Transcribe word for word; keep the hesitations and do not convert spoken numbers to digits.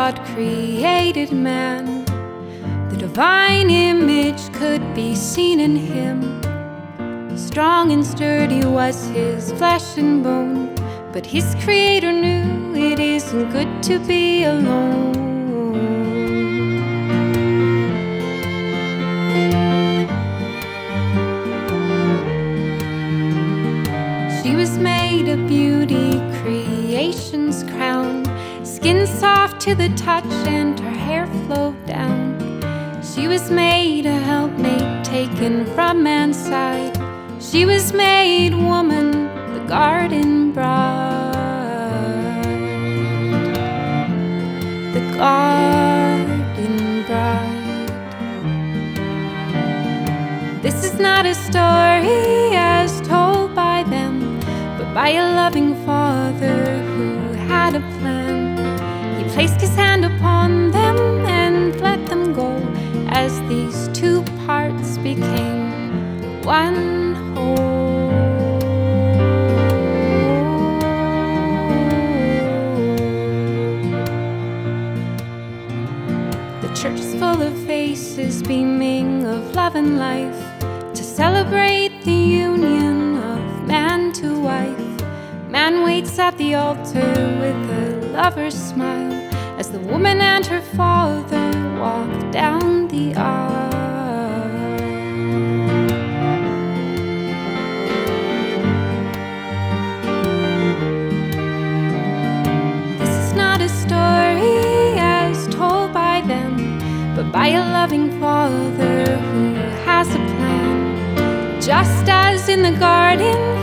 God created man, the divine image could be seen in him. Strong and sturdy was his flesh and bone, but his creator knew it isn't good to be alone. She was made a beauty, creation's crown, skin soft to the touch and her hair flowed down. She was made a helpmate taken from man's side. She was made woman, the garden bride. The garden bride. This is not a story as told by them, but by a loving father who had a plan. He placed his hand upon them and let them go, as these two parts became one whole. The church is full of faces beaming of love and life, to celebrate the union of man to wife. Man waits at the altar with a lover's smile, as the woman and her father walk down the aisle. This is not a story as told by them, but by a loving father who has a plan. Just as in the garden